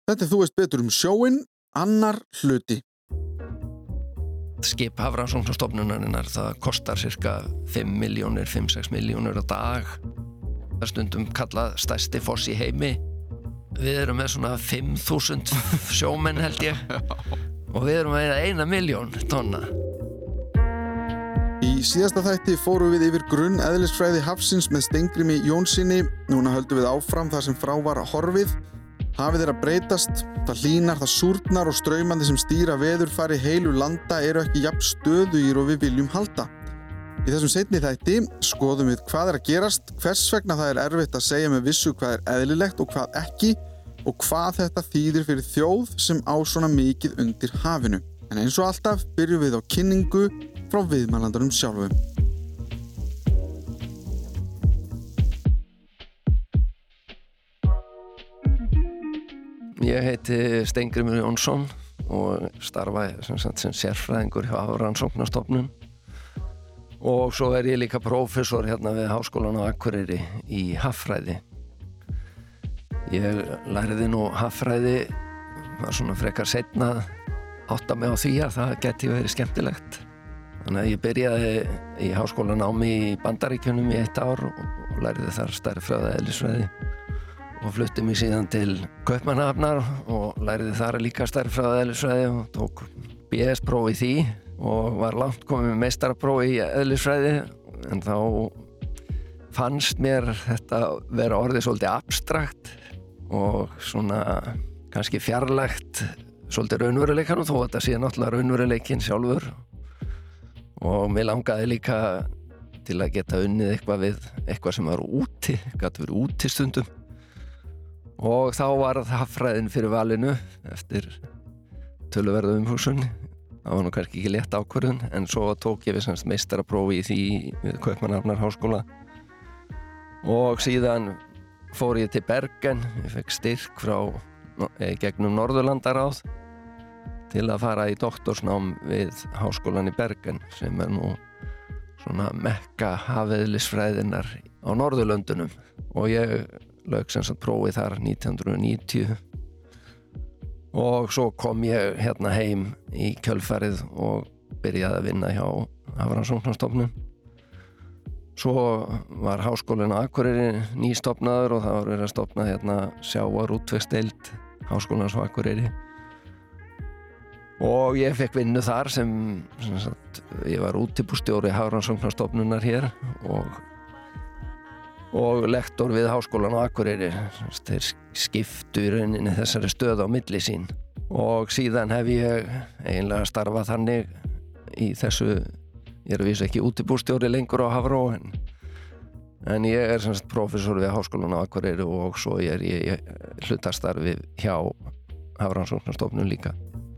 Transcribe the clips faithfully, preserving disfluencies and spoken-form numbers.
Þetta er Þú veist betur um sjóinn, annar hluti. Skip Hafrannsóknastofnunarinnar, það kostar cirka fimm milljónir, fimm til sex milljónir á dag. Það er stundum kallað stærsti foss í heimi. Við erum með svona fimm þúsund sjómenn held ég og við erum með eina milljón tonna. Í síðasta þætti fórum við yfir grunn eðlisfræði hafsins með Steingrími Jónssyni. Núna höldum við áfram þar sem frá var horfið. Hafið er að breytast, það hlýnar, það súrnar og straumandi sem stýra veðurfari heilu landa eru ekki jafn stöðugir og við viljum halda. Í þessum seinni þætti skoðum við hvað er að gerast, hvers vegna það er erfitt að segja með vissu hvað er eðlilegt og hvað ekki og hvað þetta þýðir fyrir þjóð sem á svona mikið undir hafinu. En eins og alltaf byrjum við á kynningu frá viðmælandanum sjálfum. Ég heiti Steingrímur Jónsson og starfa sem, sagt, sem sérfræðingur hjá Hafrannsóknastofnun og svo er ég líka prófessor hérna við Háskólann á Akureyri í haffræði. Ég læriði nú haffræði, var svona frekar seinna átta mig á því að það geti verið skemmtilegt. Þannig að ég byrjaði í háskólanámi í Bandaríkjunum í eitt ár og læriði þar stærðfræði, eðlisfræði og flutti mig síðan til Kaupmannahafnar og læriði þar líka stærðfræði, eðlisfræði og tók B S-próf í því og var langt komið með meistarapróf í eðlisfræði en þá fannst mér þetta vera orðið svolítið abstrakt og svona kannski fjarlægt svolítið raunveruleikanum þó að þetta sé náttúrulega raunveruleikinn sjálfur og mér langaði líka til að geta unnið eitthvað við eitthvað sem var úti, gat verið úti stundum og þá var haffræðin fyrir valinu eftir töluverða umhugsun. Það var nú kannski ekki létt ákvörðun en svo tók ég við semst meistaraprófi í því við Kaupmannahafnar háskóla og síðan fór ég til Bergen. Ég fekk styrk frá gegnum Norðurlandaráð til að fara í doktorsnám við Háskólann í Bergen sem er nú svona mekka hafeðlisfræðinnar á Norðurlöndunum og ég lauk sem sagt prófið þar nítján hundruð níutíu og svo kom ég hérna heim í kjölfarið og byrjaði að vinna hjá Hafrannsóknastofnun. Svo var Háskólinn á Akureyri nýstofnaður og það var verið að stofna hérna sjávarútvegsdeild Háskólans á Akureyri og ég fekk vinnu þar sem, sem sagt, ég var útibússtjóri Hafrannsóknastofnunar hér og og lektor við Háskólann á Akureyri. Þeir skiptu í rauninni þessari stöð á milli sín og síðan hef ég eiginlega starfað þannig í þessu, ég er að vísa ekki útibússtjóri lengur á Hafró en, en ég er sem sagt prófessor við Háskólann á Akureyri og svo er ég hlutastarfi hjá Hafrannsóknastofnun líka.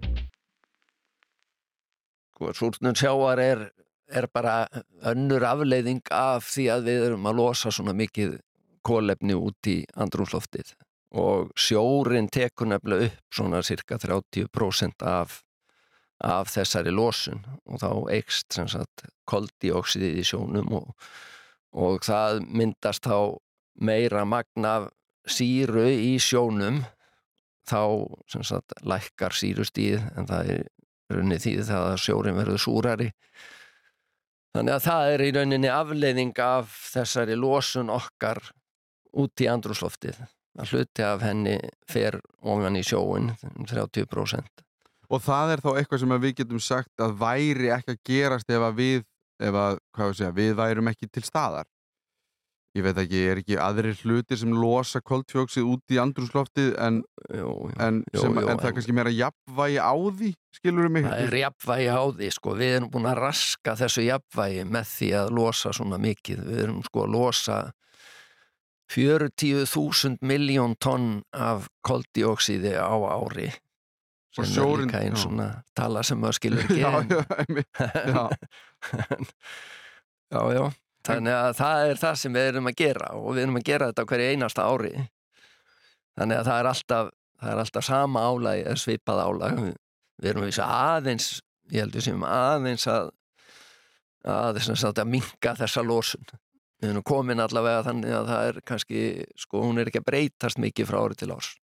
Súrnun sjávar er er bara önnur afleiðing af því að við erum að losa svona mikið kolefni út í andrúmsloftið og sjórinn tekur nefnilega upp svona cirka þrjátíu prósent af, af þessari losun og þá eykst sem sagt koldíoxíðið í sjónum og, og það myndast þá meira magn af sýru í sjónum þá sem sagt lækkar sýrustigið en það er rauninni því það að sjórinn verður súrari. Þannig að það er í rauninni afleiðing af þessari losun okkar út í andrúmsloftið. Að hluti af henni fer ofan í sjóinn um þrjátíu prósent. Og það er þá eitthvað sem við getum sagt að væri ekki að gerast ef að við, ef að, hvað ég segja, við værum ekki til staðar. Ég veit ekki, er ekki aðrir hlutir sem losa koltvíoxíð út í andrúmsloftið en, jú, en, jú, sem, jú, en það er kannski meira jafnvægi á því, skilurðu mig? Það er jafnvægi á því, sko. Við erum búin að raska þessu jafnvægi með því að losa svona mikið. Við erum sko að losa fjörutíu þúsund milljón tonn af koldíoxíði á ári. Sem er sjórinn, líka einn já. svona tala sem maður skilur ekki. Já, já, einmitt. Já. já, já. Þannig að það er það sem við erum að gera og við erum að gera þetta á hverju einasta ári. Þannig að það er alltaf, það er alltaf sama álag, er svipað álag. Við erum að vísa aðeins, ég heldur sem aðeins að, að, að, að minnka þessa losun. Við erum komin allavega þannig að það er kannski, sko, hún er ekki að breytast mikið frá ári til árs.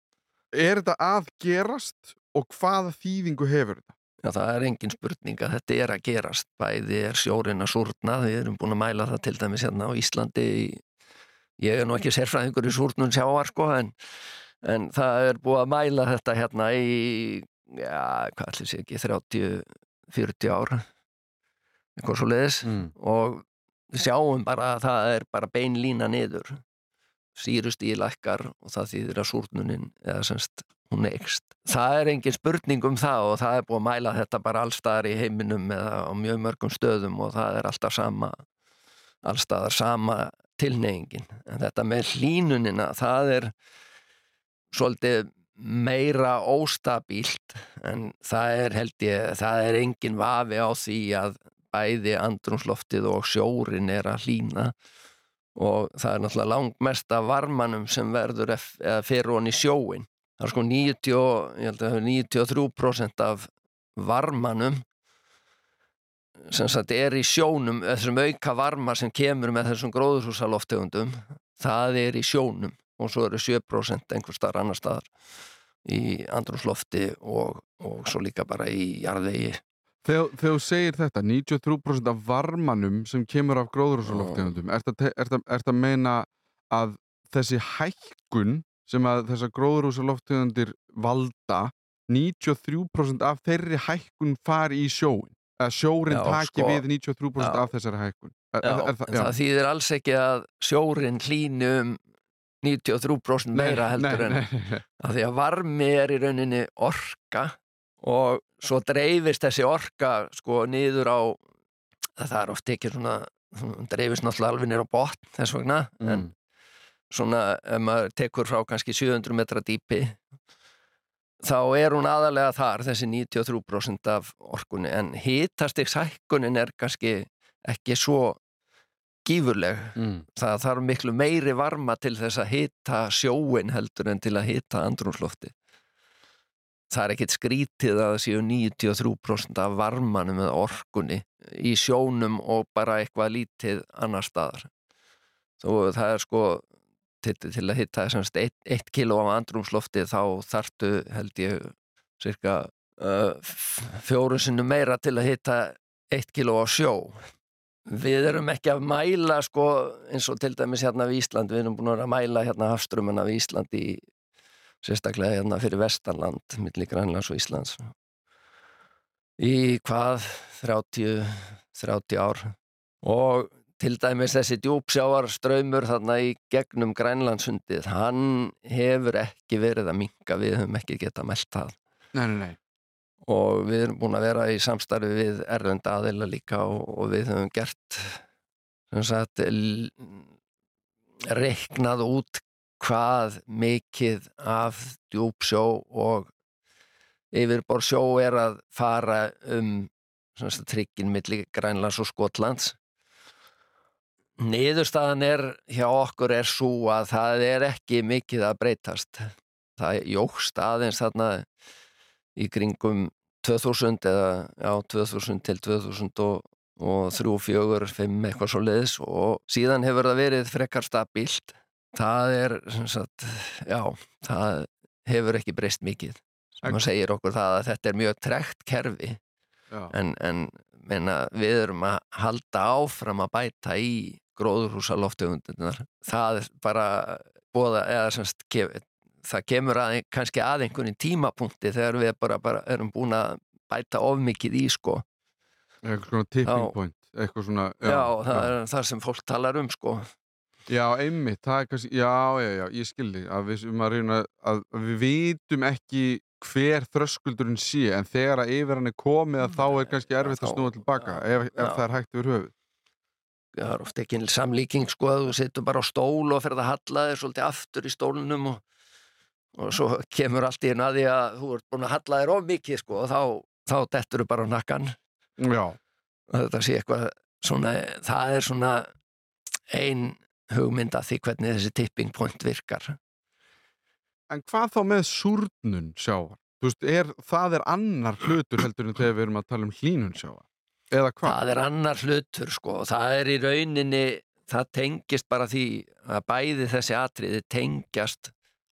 er þetta að gerast og hvaða þýðingu hefur þetta? Já, það er engin spurning að þetta er að gerast. Bæði er sjórinn að súrna, við erum búin að mæla það til dæmis hérna á Íslandi. Ég er nú ekki sérfræðingur í súrnun sjávar, sko, en, en það er búið að mæla þetta hérna í, já, hvað ætli sé ekki, þrjátíu til fjörutíu ár, eitthvað svo leiðis, mm. og við sjáum bara að það er bara bein lína niður. Sýrustigið lækkar og það þýðir að súrnunin, eða semst, hún eykst. Það er engin spurning um það og það er búið að mæla þetta bara allstaðar í heiminum eða á mjög mörgum stöðum og það er alltaf sama, allstaðar sama tilhneigingin. En þetta með hlýnunina, það er svolítið meira óstabílt en það er, held ég, það er engin vafi á því að bæði andrúmsloftið og sjórinn er að hlýna og það er náttúrulega langmest af varmanum sem verður eða fer ofan í sjóinn. Það er sko níutíu, ég held að það er níutíu og þrjú prósent af varmanum sem sagt er í sjónum, þessum auka varma sem kemur með þessum gróðurhúsalofttegundum, það er í sjónum og svo eru sjö prósent einhvers staðar annar staðar í andrúmslofti og, og svo líka bara í jarðvegi. Þegar, þegar þú segir þetta, níutíu og þrjú prósent af varmanum sem kemur af gróðurhúsalofttegundum, er þetta að meina að þessi hækkun sem að þessar gróðurhúsalofttegundir valda, níutíu og þrjú prósent af þeirri hækkun fari í sjóin, að sjórin taki sko, við níutíu og þrjú prósent já, af þessari hækkun. Er, já, er, er það, já. það þýðir alls ekki að sjórin hlýni um níutíu og þrjú prósent meira heldur nei, nei, nei. en að því að varmi er í rauninni orka og svo dreifist þessi orka sko niður á, það er oft ekki svona, dreifist náttúrulega alveg niður á botn þess vegna, mm. en svona, ef maður tekur frá kannski sjö hundruð metra dýpi þá er hún aðalega þar þessi níutíu og þrjú prósent af orkunni en hitastigshækkunin er kannski ekki svo gífurleg mm. það þarf miklu meiri varma til þess að hita sjóin heldur en til að hita andrúmslofti það er ekkert skrítið að það séu níutíu og þrjú prósent af varmanum eða orkunni í sjónum og bara eitthvað lítið annar staðar þó það er sko Til, til að hitta þessast eitt, eitt kíló af andrúmslofti þá þarftu held ég cirka uh, fjóru sinnum meira til að hitta eitt kíló af sjó. Við erum ekki að mæla sko eins og til dæmis hérna við Ísland, við erum búin að mæla hérna hafströmmuna við Ísland í sérstaklega hérna fyrir vestanland, milli Grænlands og Íslands. Í hvað? þrjátíu, þrjátíu ár og til dæmis þessi djúpsjávarstraumur þarna í gegnum Grænlandssundið, hann hefur ekki verið að minnka, við höfum ekki getað mælt það. Nei, nei, nei. Og við erum búin að vera í samstarfi við erlenda aðila líka og, og við höfum gert, sem sagt, reiknað út hvað mikið af djúpsjó og yfirborðssjó er að fara um sem sagt, trygginn milli Grænlands og Skotlands. Niðurstaðan er hjá okkur er svo að það er ekki mikið að breytast. Það jókst aðeins þarna í kringum tvö þúsund eða já, tvö þúsund til tvö þúsund og þrjú, fjögur, fimm eitthvað svo leiðis og síðan hefur það verið frekar stabílt. Það er, sem sagt, já, það hefur ekki breyst mikið. Sem segir okkur það að þetta er mjög tregt kerfi en, en menna, við erum að halda áfram að bæta í gróðurhúsalofttegundirnar. Það er bara boða, eða semst, það kemur að, kannski að einhverjum tímapunkti þegar við bara, bara erum búin að bæta of mikið í sko. Eitthvað svona tipping point, eitthvað svona... Já, já það já. er það sem fólk talar um sko. Já, einmitt, það er kannski, já, já, já, ég skildi að við, um að reyna, að við vitum ekki hver þröskuldurinn sé, en þegar að yfir hann er komið að þá er kannski erfitt að snúa tilbaka, ef, ef það er hægt yfir höfuð. Það er ofta ekki samlíking sko að þú situr bara á stól og ferð að halla þér svolítið aftur í stólunum og, og svo kemur allt í einu að því að þú ert búin að halla þér of mikið sko og þá, þá dettur þú bara á nakkan. Já. Og þetta sé eitthvað svona, það er svona ein hugmynd að því hvernig þessi tipping point virkar. En hvað þá með súrnun sjávar? Þú veist, er, það er annar hlutur heldur en þegar við erum að tala um hlýnun sjávar? Eða hvað? Það er annar hlutur sko og það er í rauninni, það tengist bara því að bæði þessi atriði tengjast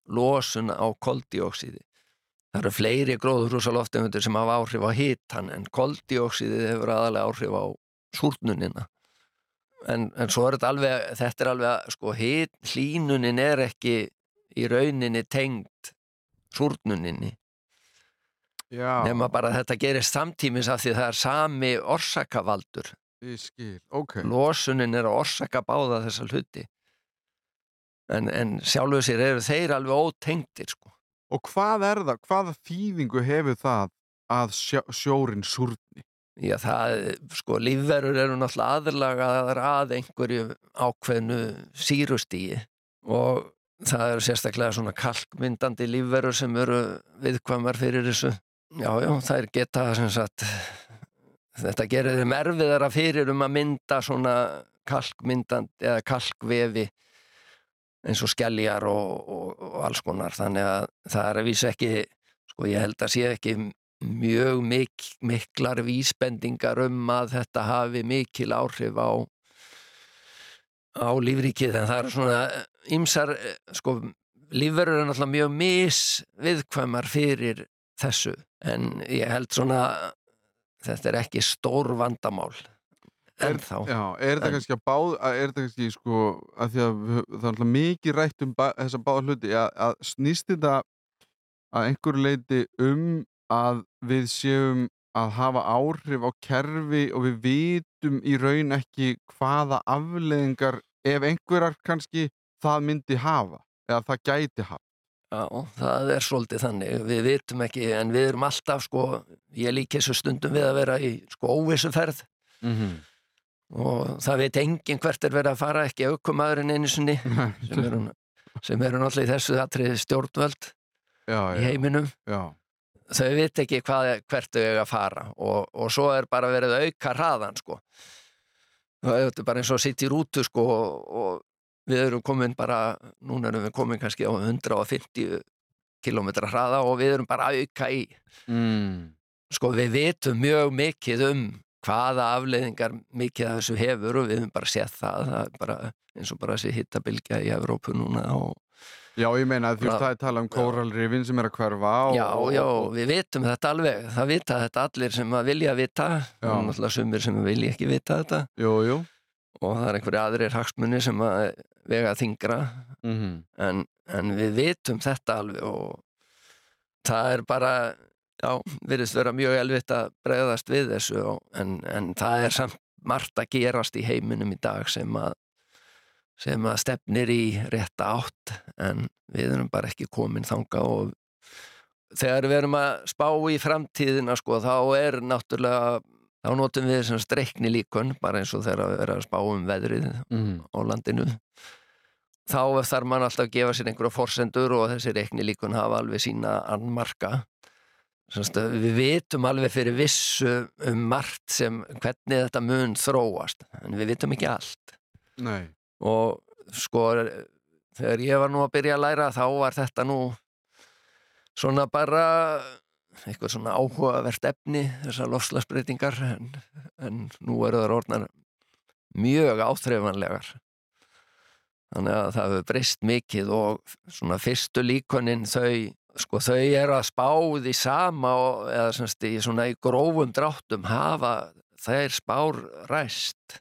losun á koldíoxíði. Það eru fleiri gróðurhúsalofttegundir sem hafa áhrif á hitann en koldíoxíðið hefur aðalega áhrif á súrnunina. En, en svo er þetta alveg, þetta er alveg, sko, hit, hlýnunin er ekki í rauninni tengd súrnuninni. Já. Nema bara að þetta gerist samtímis af því það er sami orsakavaldur. Ég skil, ok. Losunin er að orsaka báða þessa hluti. En, en sjálfu sér eru þeir alveg ótengdir, sko. Og hvað er það, hvaða þýðingu hefur það að sjó, sjórin súrni? Já, það, sko, lífverur eru náttúrulega aðlagaðar að einhverju ákveðnu sýrustíi og það eru sérstaklega svona kalkmyndandi lífverur sem eru viðkvæmar fyrir þessu. Já, já, þær geta sem sagt, þetta gerir þeim erfiðara fyrir um að mynda svona kalkmyndandi eða kalkvefi eins og skeljar og, og, og alls konar. Þannig að það er að vísa ekki, sko, ég held að sé ekki mjög mik miklar vísbendingar um að þetta hafi mikil áhrif á á lífríkið, en það er svona ýmsar, sko, lífverur er náttúrulega mjög misviðkvæmar fyrir þessu, en ég held svona þetta er ekki stór vandamál en þá. Já, er þetta kannski að báð, er þetta kannski, sko, að því að það er náttúrulega mikið rætt um bá, þessa báða hluti, að, að snýst þetta að einhverju leyti um að við séum að hafa áhrif á kerfi og við vitum í raun ekki hvaða afleiðingar ef einhverjar kannski það myndi hafa eða það gæti hafa. Já, það er svolítið þannig, við vitum ekki en við erum alltaf, sko, ég líki þessu stundum við að vera í, sko, óvissuferð Mhm. og það veit enginn hvert er verið að fara, ekki aukumaðurinn einu sinni sem eru, sem eru náttúrulega í þessu atriði stjórnvöld Já, í já, heiminum. já. Þau veit ekki hvað, hvert þau eiga að fara og, og svo er bara verið að auka hraðan, sko. Það er bara eins og að sitja í rútu, sko, og, og við erum komin bara, núna erum við komin kannski á hundrað og fimmtíu kílómetra hraða og við erum bara að auka í. Mm. Sko, við vitum mjög mikið um hvaða afleiðingar mikið af þessu hefur og við höfum bara séð það, það er bara eins og bara þessi hitabylgja í Evrópu núna og Já, ég meina að þú veist það er talað um kóralrifin sem er að hverfa og, Já, já, og, við vitum þetta alveg, það vita þetta allir sem að vilja vita, og náttúrulega sumir sem vilja ekki vita þetta. Jú, jú. Og það er einhverju aðrir hagsmunir sem að vega þyngra, mm-hmm. en, en við vitum þetta alveg og það er bara, já, virðist vera mjög elvitt að bregðast við þessu, og, en, en það er samt margt að gerast í heiminum í dag sem að sem að stefnir í rétta átt, en við erum bara ekki komin þangað og þegar við erum að spá í framtíðina, sko, þá er náttúrulega, þá notum við sem streikni líkun, bara eins og þegar við erum að spá um veðrið mm. á landinu. Þá þarf mann alltaf að gefa sér einhverja forsendur og þessi reikni líkun hafa alveg sína annmarka. Semst, við vitum alveg fyrir vissu um margt sem hvernig þetta mun þróast, en við vitum ekki allt. Nei. Og sko, þegar ég var nú að byrja að læra þá var þetta nú svona bara eitthvað svona áhugavert efni, þessar loftslagsbreytingar, en, en nú eru það orðnar mjög áþreifanlegar. Þannig að það hefur breyst mikið og svona fyrstu líkönin þau, sko, þau eru að spá því sama og, eða semst í svona í grófum dráttum hafa þeir spár ræst.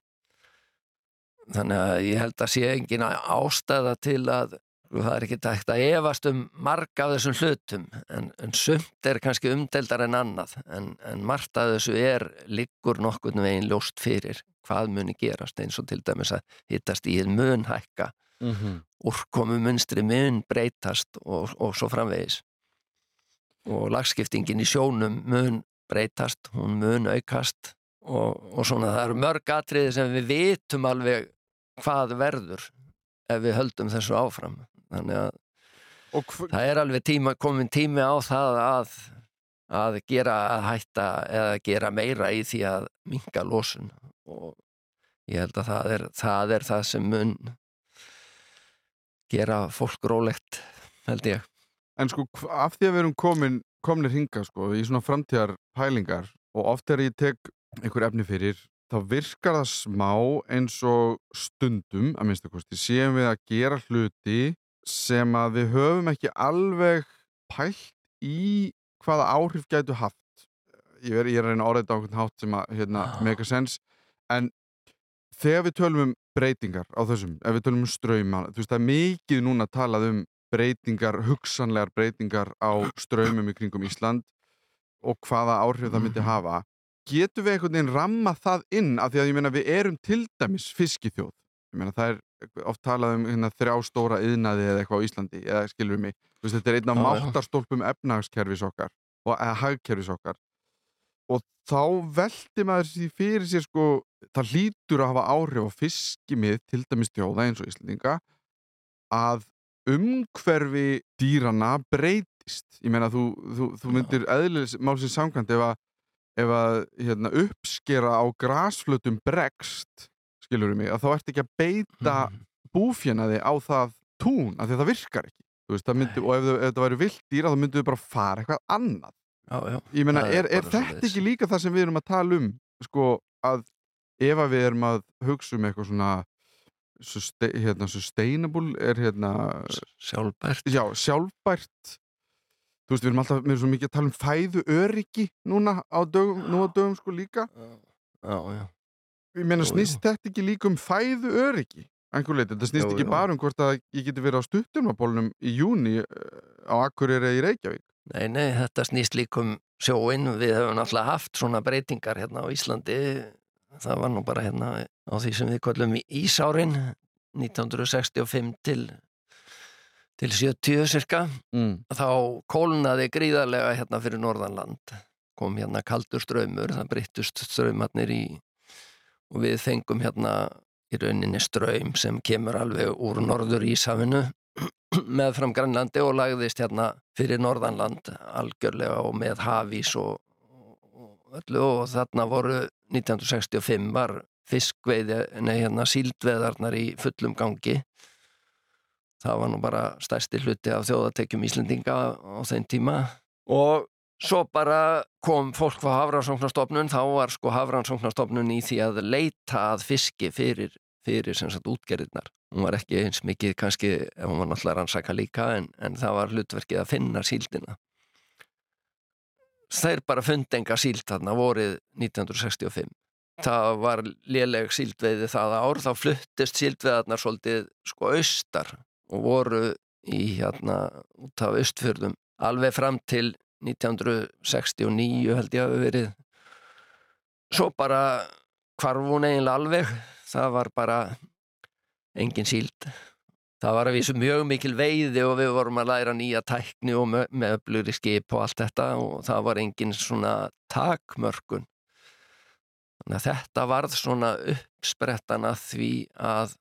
Þannig að ég held að sé engin ástæða til að, það er ekki tækt að efast um marga af þessum hlutum, en, en sumt er kannski umdeildar en annað, en, en margt af þessu er liggur nokkurn veginn ljóst fyrir hvað muni gerast, eins og til dæmis að hittast í mun hækka, mm-hmm. úrkomu munstri mun breytast og, og svo framvegis. Og lagskiptingin í sjónum mun breytast, hún mun aukast og, og svona það eru mörg atriði sem við vitum alveg hvað verður ef við höldum þessu áfram. Þannig að það er alveg tíma, komin tími á það að, að gera að hætta eða gera meira í því að minnka losun og ég held að það er það, er það sem mun gera fólk rólegt, held ég. En sko, af því að við erum komin, komnir hingað, sko, í svona framtíðar pælingar og oft er ég tek einhver efni fyrir, þá virkar það smá eins og stundum, að minnsta kosti, séum við að gera hluti sem að við höfum ekki alveg pælt í hvaða áhrif gætu haft. Ég er, ég er að reyna að orða þetta á einhvern hátt sem að hérna, make a sense, en þegar við tölum um breytingar á þessum, ef við tölum um strauma, þú veist, það er mikið núna talað um breytingar, hugsanlegar breytingar á straumum í kringum Ísland og hvaða áhrif það myndi hafa. Getum við einhvern veginn ramma það inn, af því að ég meina við erum til dæmis fiskiþjóð. Ég meina það er oft talað um hérna, þrjá stóra iðnaði eða eitthvað á Íslandi, eða skilur mig. Þú veist, þetta er einn af máttarstólpum efnahagskerfis okkar, og eða hagkerfis okkar. Og þá velti maður því fyrir sér sko, það hlýtur að hafa áhrif á fiskimið, til dæmis þjóða eins og Íslendinga, að umhverfi dýranna breytist. Ég meina, þú, þú, þú myndir eðlilega málsins samkvæmt ef að, ef að hérna, uppskera á grasflötum bregst, skilurðu mig, að þá ertu ekki að beita búfénaði á það tún, af því að það virkar ekki. Þú veist, það myndi, og ef, ef það væri villt dýra, þá myndu við bara fara eitthvað annað. Já, já. Ég meina, er, Það er er bara þetta svoleiðis. ekki líka það sem við erum að tala um, sko, að ef að við erum að hugsa um eitthvað svona suste, hérna, sustainable, er hérna Sjálfbært. já, sjálfbært, þú veist, við erum alltaf, við erum svo mikið að tala um fæðu öryggi núna á dögum, nú á dögum sko líka. Já, já. Ég meina, Jú, snýst þetta ekki líka um fæðu öryggi? Einhver leiti, þetta snýst Jú, ekki jú. bara um hvort að ég geti verið á stuttunarbólnum í júní eh, á Akureyri eða í Reykjavík. Nei, nei, þetta snýst líka um sjóinn. Við höfum alltaf haft svona breytingar hérna á Íslandi. Það var nú bara hérna á því sem við köllum ísárin, nítján hundruð sextíu og fimm til, til sjötíu cirka. Mm. Þá kólnaði gríðarlega hérna fyrir norðanland. Kom hérna kaldur straumur, það breyttust straumarnir í, og við fengum hérna í rauninni straum sem kemur alveg úr norður Íshafinu með fram Grænlandi og lagðist hérna fyrir norðanland algjörlega og með hafís og, og öllu, og þarna voru nítján hundruð sextíu og fimm var fiskveiði, nei hérna síldveðarnar í fullum gangi. Það var nú bara stærsti hluti af þjóðatekjum Íslendinga á þeim tíma, og svo bara kom fólk frá Hafrannsóknastofnun. Þá var sko Hafrannsóknastofnun í því að leita að fiski fyrir, fyrir sem sagt útgerðirnar. Hún var ekki eins mikið kannski, hún var náttúrulega rannsaka líka, en, en það var hlutverkið að finna síldina. Þeir bara fundi enga síld þarna vorið nítján hundruð sextíu og fimm. Það var léleg síldveiði það ár, þá fluttist síldveiðarnar svolítið sko austar og voru í hérna út af Austfjörðum alveg fram til nítján hundruð sextíu og níu held ég hafi verið. Svo bara hvarf hún eiginlega alveg. Það var bara engin síld. Það var að vísu mjög mikil veiði og við vorum að læra nýja tækni og með, með öflugri skip og allt þetta, og það var engin svona takmörkun. Þannig að þetta varð svona uppsprettan að því að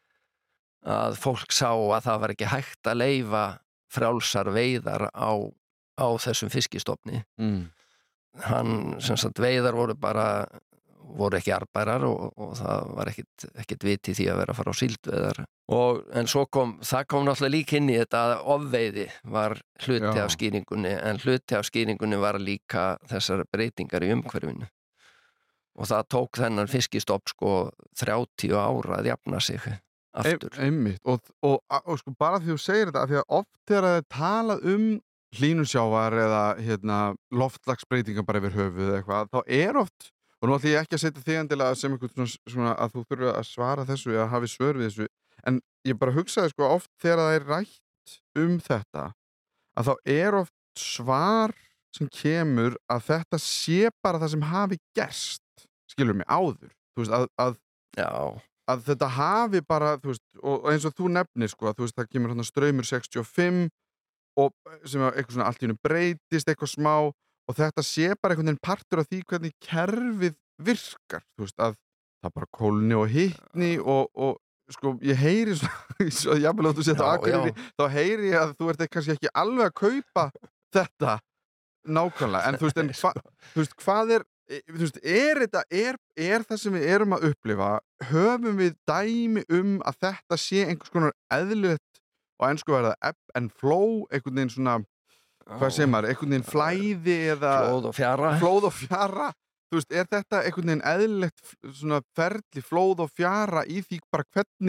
að fólk sá að það var ekki hægt að leyfa frjálsar veiðar á, á þessum fiskistofni. Mm. Hann, sem sagt, veiðar voru bara voru ekki arbærar og, og það var ekkit, ekkit viti því að vera að fara á síldveiðar. Og, en svo kom, það kom náttúrulega líka inn í þetta að ofveiði var hluti Já. af skýringunni, en hluti af skýringunni var líka þessar breytingar í umhverfinu. Og það tók þennan fiskistopp sko þrjátíu ára að jafna sig aftur. Ein, einmitt, og, og, og, og sko bara því þú segir þetta, af því að oft þegar það er talað um hlýnusjávar eða hérna, loftslagsbreytingar bara yfir höfuð eða eitthvað, þá er oft, og nú ætlum ég ekki að setja þig endilega sem einhvern svona, svona að þú þurfa að svara þessu eða hafi svör við þessu, en ég bara hugsaði sko oft þegar það er rætt um þetta, að þá er oft svar sem kemur að þetta sé bara það sem hafi gerst, skilur mig, áður, þú veist, að, að Já, að þetta hafi bara, þú veist, og eins og þú nefnir sko, að þú veist, það kemur hann straumur sextíu og fimm og sem að eitthvað svona allt í hennu breytist eitthvað smá og þetta sé bara einhvern veginn partur af því hvernig kerfið virkar, þú veist, að það bara kólni og hittni og, og sko, ég heyri svo, svo jafnvel að þú setja á Já, Akureyri, já. þá heyri ég að þú ert kannski ekki alveg að kaupa þetta nákvæmlega, en þú veist, en hva, þú veist, hvað er þú veist, er þetta, er, er það sem við erum að upplifa, höfum við dæmi um að þetta sé einhvers konar eðlilegt og ensku verða ebb and flow, einhvern veginn svona hvað segir maður, einhvern veginn flæði eða flóð og fjara. flóð og fjara, þú veist, er þetta einhvern veginn eðlilegt svona ferli, flóð og fjara í því bara hvernig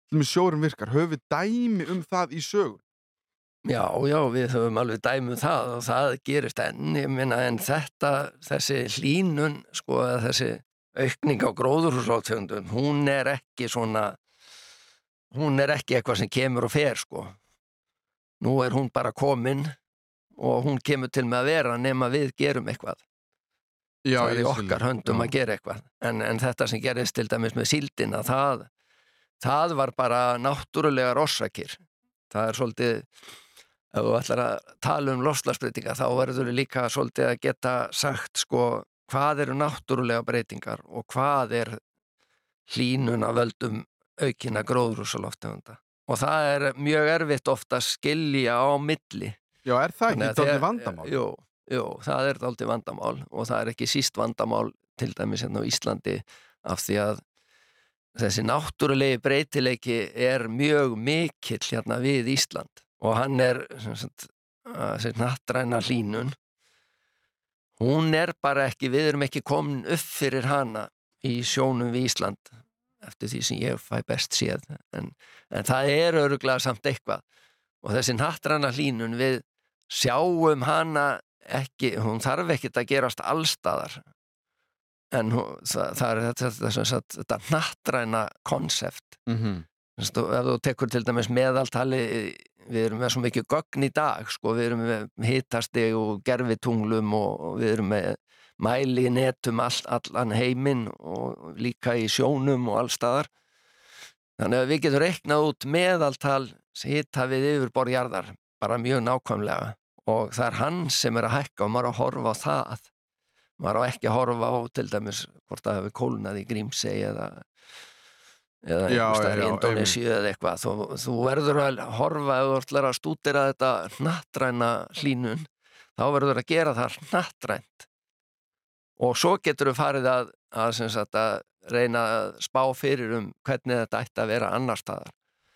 til með sjórinn virkar, höfum við dæmi um það í sögun? Já, já, við höfum alveg dæmi um það og það gerist enn, ég meina, en þetta, þessi hlýnun, sko, þessi aukning á gróðurhúsalofttegundum, hún er ekki svona, hún er ekki eitthvað sem kemur og fer, sko. Nú er hún bara komin og hún kemur til með að vera nema við gerum eitthvað. Já, það er í ég okkar skil. höndum Já. að gera eitthvað. En, en þetta sem gerist til dæmis með síldina, það, það var bara náttúrulegar orsakir. Það er svolítið, ef þú ætlar að tala um loftslagsbreytingar, þá verður líka svolítið að geta sagt, sko, hvað eru náttúrulega breytingar og hvað er hlýnun af völdum aukina gróðurhúsalofttegunda. Og það er mjög erfitt ofta að skilja á milli. Já, er það Þannig ekki að dálítið þegar- vandamál? Jú, jú, það er dálítið vandamál og það er ekki síst vandamál til dæmis hérna á Íslandi af því að þessi náttúrulegi breytileiki er mjög mikill hérna við Ísland og hann er sem sagt, þessi hnattræna hlýnun. Hún er bara ekki, við erum ekki komin upp fyrir hana í sjónum við Ísland eftir því sem ég fæ best séð en, en það er örugglega samt eitthvað og þessi hnattræna hlýnun við sjáum hana ekki, hún þarf ekkert að gerast allstaðar en hún, það, það er þetta, þetta, þetta, þetta hnattræna konsept Mhm. ef þú tekur til dæmis meðaltali við erum með svo mikið gögn í dag sko, við erum með hitastig og gervitunglum og, og við erum með mæli í netum all, allan heiminn og líka í sjónum og allstaðar þannig að við getum reiknað út meðaltal hita við yfirborð jarðar bara mjög nákvæmlega og það er hann sem er að hækka og maður á að horfa á það maður á ekki að horfa á til dæmis hvort það hefur kólnað í Grímsey eða eða Já, einhvers staðar já, í Indónesíu eða eitthvað þú, þú verður að horfa ef þú ætlar að stúdera þetta hnattræna hlýnun þá verður að gera það hnattrænt og svo getur þú farið að, að, sem sagt, að reyna að spá fyrir um hvernig þetta ætti að vera annar staðar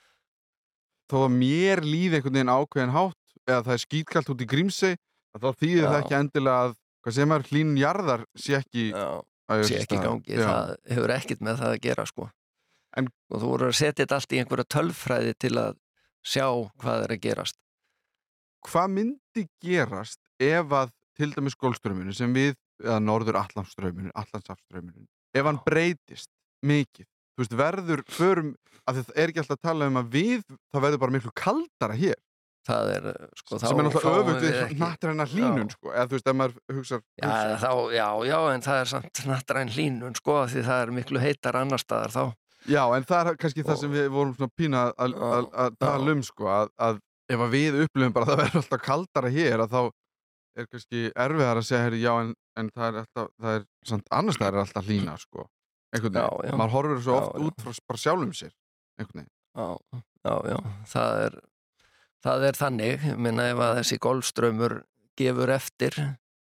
Þó að mér líði einhvern veginn ákveðin hátt eða það er skítkalt út í Grímsey að þá þýðir Já. það ekki endilega að hvað sem er hlýnun jarðar sé ekki Já, að sé ekki í gangi, Já. það hefur ekkert með það að gera sko En- og þú voru að setja þetta allt í einhverja tölfræði til að sjá hvað er að gerast Hvað myndi gerast ef að til dæmis Golfstraumurinn sem við, eða Norður Atlantsstraumurinn, Atlantshafsstraumurinn, ef hann breytist mikið, þú veist, verður förum, að það er ekki alltaf að tala um að við, það verður bara miklu kaldara hér, það er sko þá sem er náttúrulega fáum öfugt við ekki- hnattræna hlýnun, Já. sko, eða þú veist, ef maður hugsar, Já, hugsar þá, já, já, en það er samt hnattræn hlýnun sko því það er miklu heitar annar staðar þá Já, en það er kannski það Og- sem við vorum svona pína að, Já, að, að tala já. um, sko, að, að ef að við upplifum bara að það verður alltaf kaldara hér, að þá er kannski erfiðar að segja, herri, já, en, en það er alltaf, það er, samt annars það er alltaf hlýna, sko, einhvern Já, veginn, já. maður horfir svo Já, oft já. út frá bara sjálfum sér, einhvern veginn. Já, já, já, það er það er þannig, ég meina ef að þessi golfstraumur gefur eftir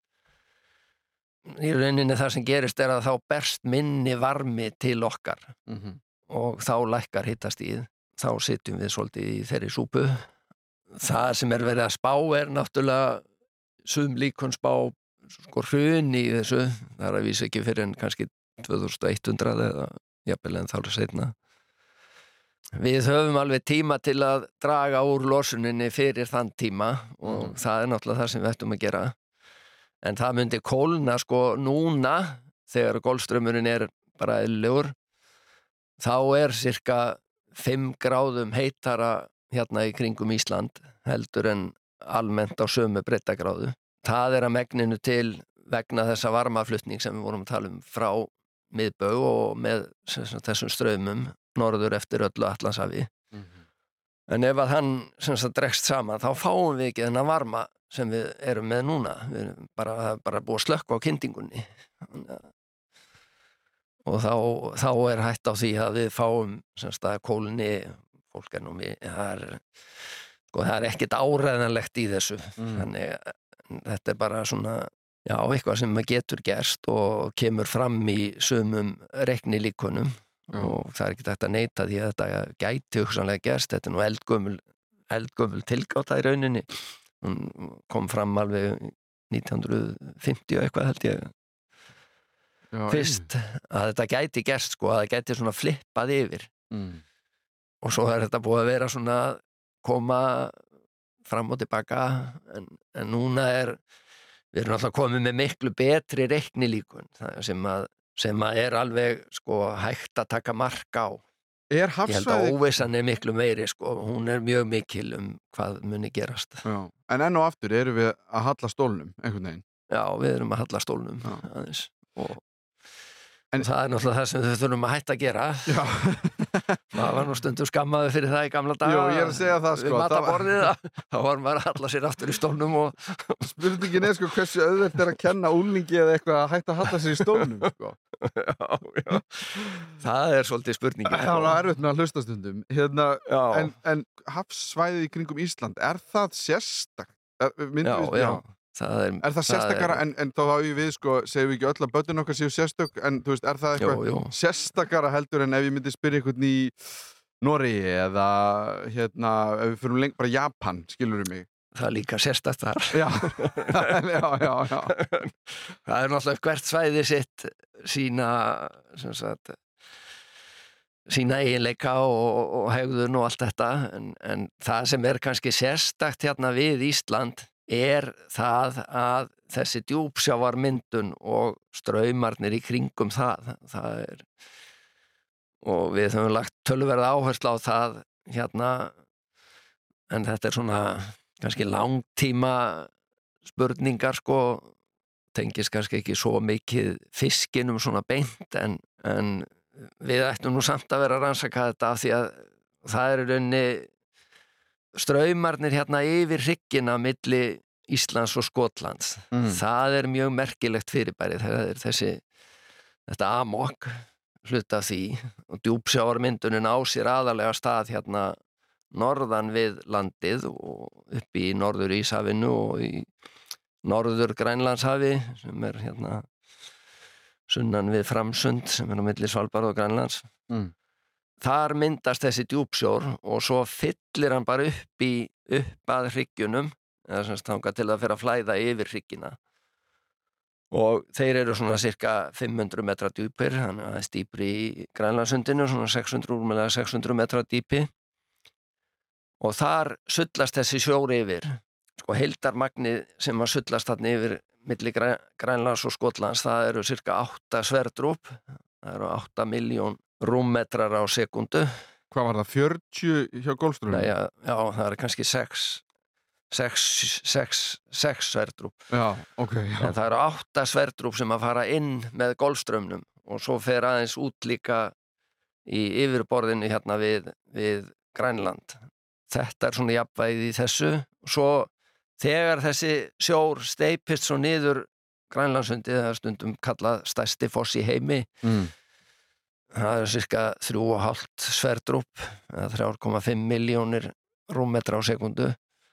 í rauninni það sem gerist er að þá berst minni varmi til okkar Mm -hmm. og þá lækkar hitastigið þá sitjum við svolítið í þeirri súpu það sem er verið að spá er náttúrulega sum líkun spá sko hrun í þessu það er að vísa ekki fyrir en kannski tvö þúsund hundrað eða jafnvel en þá er seinna við höfum alveg tíma til að draga úr losuninni fyrir þann tíma og Mhm. það er náttúrulega það sem við ættum að gera en það myndi kólna sko núna þegar golfstraumurinn er bara eðlilegur þá er cirka fimm gráðum heitara hérna í kringum Ísland heldur en almennt á sömu breddagráðu. Það er að megninu til vegna þessa varmaflutning sem við vorum að tala um frá miðbaug og með sem sagt, þessum straumum norður eftir öllu Atlantshafi. En ef að hann sem sagt dregst saman þá fáum við ekki þennan varma sem við erum með núna. Við erum bara, það er bara búið að slökkva á kyndingunni. Og þá, þá er hætt á því að við fáum sem sagt að kólni fólk er nú mér, það er sko það er ekkert áræðanlegt í þessu Mm. þannig að þetta er bara svona já, eitthvað sem getur gerst og kemur fram í sumum reiknilíkunum Já. og það er ekki hægt að neita því að þetta gæti hugsanlega gerst, þetta er nú eldgömmul eldgömmul tilgáta í rauninni hún kom fram alveg nítján hundruð fimmtíu og eitthvað held ég Já, fyrst að þetta gæti gerst sko, að það gæti svona flippað yfir Mm. og svo er þetta búið að vera svona koma fram og tilbaka en, en núna er við erum alltaf komið með miklu betri reiknilíkun sem að, sem að er alveg sko hægt að taka mark á. Er Ég held hafsvæði... að óvissan er miklu meiri sko, hún er mjög mikil um hvað muni gerast. Já. En enn og aftur erum við að halla stólnum einhvern veginn. Já, við erum að halla stólnum Já. aðeins og, En- og það er náttúrulega það sem við þurfum að hætta að gera. Já. Það var nú stundum skammaður fyrir það í gamla daga. Jú, ég er að segja það, sko. Við Það var- mataborðið, þá var maður að halla sér aftur í stólnum og Spurningin er sko hversu auðvelt er að kenna úlingi eða eitthvað að hætta að halla sér í stólnum sko. já, já. Það er svolítið spurningin. Það er erfitt með að hlusta stundum hérna, Já, en, en hafsvæðið í kringum Ísland, er það sérstakt? Er, myndum já, við- já. Það er, Er það sérstakara, er, en, en þá hafa við sko, segjum við ekki öll að börnin okkar séu sérstök, en þú veist, er það eitthvað Jú, jú. sérstakara heldur en ef ég myndi spyrja einhvern í Noregi eða hérna, ef við fyrir lengt bara Japan, skilur mig? Það er líka sérstakt þar. Já, já, já, já. Það er náttúrulega hvert svæði sitt sína sem sagt sína eiginleika og, og hegðun og allt þetta en, en það sem er kannski sérstakt hérna við Ísland er það að þessi djúpsjávarmyndun og straumarnir í kringum það, það er og við höfum lagt töluverða áherslu á það hérna en þetta er svona kannski langtíma spurningar sko tengist kannski ekki svo mikið fiskinum svona beint en, en við ættum nú samt að vera að rannsaka þetta af því að það er í rauninni straumarnir hérna yfir hryggina milli Íslands og Skotlands. Mm. Það er mjög merkilegt fyrirbæri. Það er þessi, þetta amok hluta af því og djúpsjávarmyndunin á sér aðalega stað hérna norðan við landið og upp í norður Íshafinu og í norður Grænlandshafi sem er hérna sunnan við Framsund sem er á milli Svalbarða og Grænlands. Mm. Þar myndast þessi djúpsjór og svo fyllir hann bara upp í upp að hryggjunum eða semst þangað til að fyrir að flæða yfir hryggina og þeir eru svona cirka fimm hundruð metra djúpir þannig að það er dýpri í Grænlandssundinu svona sex hundruð, rúmlega sex hundruð metra dýpi og þar sullast þessi sjór yfir sko heildarmagnið sem að sullast þarna yfir milli Grænlands og Skotlands það eru cirka átta sverdrúp það eru átta milljón rúmmetrar á sekundu. Hvað var það, fjörutíu hjá Golfströmmum? Nei, já, já, það er kannski sex, sex, sex, sex sverdrúp. Já, ok. Já. En það eru átta sverdrúp sem að fara inn með Golfströmmnum og svo fer aðeins út líka í yfirborðinu hérna við, við Grænland. Þetta er svona jafnvægið í þessu. Svo þegar þessi sjór steypist svo niður Grænlandssundi, það er stundum kallað stærsti foss í heimi, Mm. það er cirka þrjú og hálft sverdrúp eða þrjú komma fimm milljónir rúmmetra á sekundu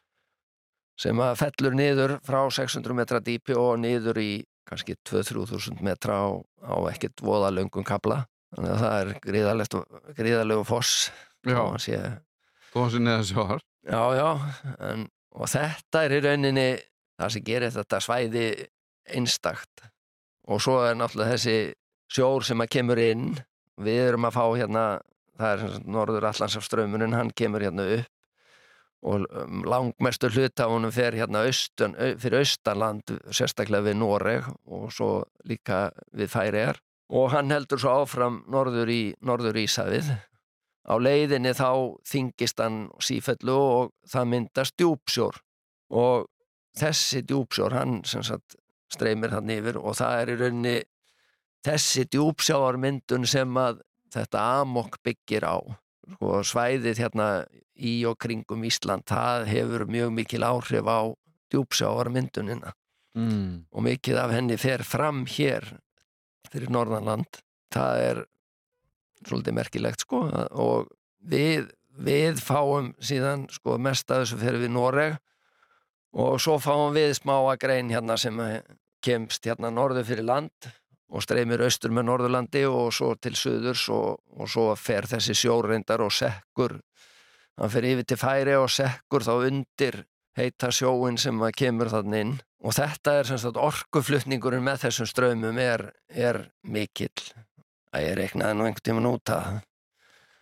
sem að fellur niður frá sex hundruð metra dýpi og niður í kannski tvö til þrjú þúsund metra á, á ekkert voða löngum kafla þannig að það er gríðarlegt gríðarlegu foss Já, og sé, þó hann sé neða sjóar. já, já en, og þetta er í rauninni það sem gerir þetta svæði einstakt og svo er náttúrulega þessi sjór sem að kemur inn við erum að fá hérna það er sem norður Atlantshafsstraumurinn hann kemur hérna upp og langmestur hluta af honum fer hérna austan, fyrir austanland sérstaklega við Noreg og svo líka við Færeyjar og hann heldur svo áfram norður í norður Íshafið á leiðinni þá þyngist hann sífellu og það myndast djúpsjór og þessi djúpsjór hann sem sagt streymir hann yfir og það er í rauninni þessi djúpsjávarmyndun sem að þetta amok byggir á og svæðið hérna í og kringum Ísland, það hefur mjög mikil áhrif á djúpsjávarmyndunina Mm. og mikið af henni fer fram hér fyrir norðanland. Það er svolítið merkilegt sko og við, við fáum síðan sko mest að þessu fyrir við Noreg og svo fáum við smáa grein hérna sem kemst hérna norður fyrir land og streymir austur með Norðurlandi og svo til suðurs og, og svo fer þessi sjór reyndar og sekkur hann fer yfir til Færeyja og sekkur þá undir heita sjóin sem að kemur þarna inn og þetta er sem sagt orkuflutningurinn með þessum straumum er, er mikill að ég reiknaði nú einhvern tímann út að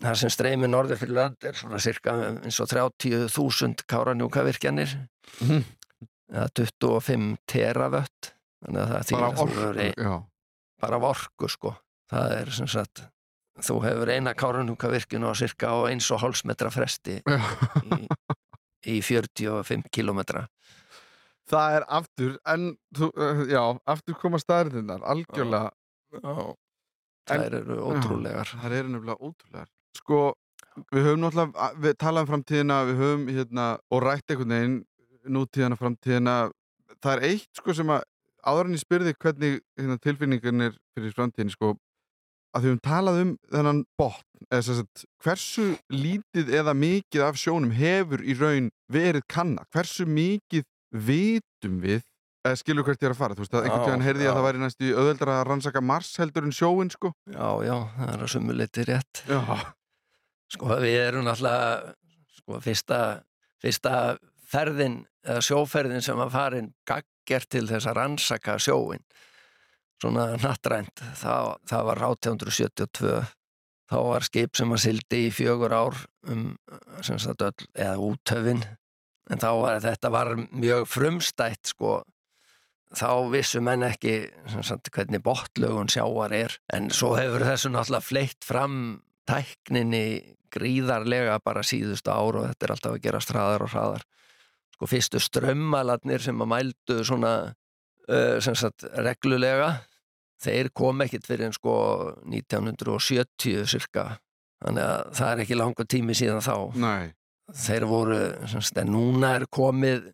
það sem streymir norður fyrir land er svona cirka eins og þrjátíu þúsund Kárahnjúkavirkjanir Mhm. eða tuttugu og fimm teravött þannig að það þýðir Bara að þú orku, hefur já. bara af orku sko það er sem sagt þú hefur eina Kárahnjúkavirkjun á cirka á eins og hálfs metra fresti Já. í, í fjörutíu og fimm kílómetra. Það er aftur, en þú, uh, já, aftur koma staðrinnar, algjörlega. Já, En- þær eru ótrúlegar. Já, það eru nefnilega ótrúlegar. Sko, við höfum náttúrulega, við talaðum framtíðina, við höfum hérna, og rætt einhvern veginn, nútíðana, framtíðina. Það er eitt, sko, sem að, áður en ég spyrði hvernig hérna, tilfinningan er fyrir framtíðinni, sko, að við höfum talað um þennan botn, eða sem sagt, hversu lítið eða mikið af sjónum hefur í raun verið kanna, hversu mikið vitum við, eða skilur hvert ég er að fara, þú veist, að einhvern Já, tíðan heyrði ég já. að það væri næstu auðveldara að rannsaka Mars heldur en sjóin, sko. Já, já, það er að sumu leyti rétt. Já. Sko, við erum náttúrulega, sko, fyrsta, fyrsta ferðin, eða sjóferðin sem var farin gagger til þess að rannsaka sjóin, svona nattrænt, það, það var átján hundruð sjötíu og tvö. Þá var skip sem að sildi í fjögur ár um, sem sagt öll, eða úthöfin, en þá var þetta var mjög frumstætt, sko, þá vissu menn ekki sem sagt, hvernig botnlögun sjávar er, en svo hefur þessu náttúrulega fleytt fram tækninni gríðarlega bara síðustu ár og þetta er alltaf að gerast hraðar og hraðar. Sko fyrstu strömmalarnir sem að mældu svona uh, sem sagt reglulega, þeir kom ekkit fyrir en sko nítján hundruð sjötíu cirka, þannig að það er ekki langur tími síðan þá. Nei. Þeir voru, sem sagt, en núna er komið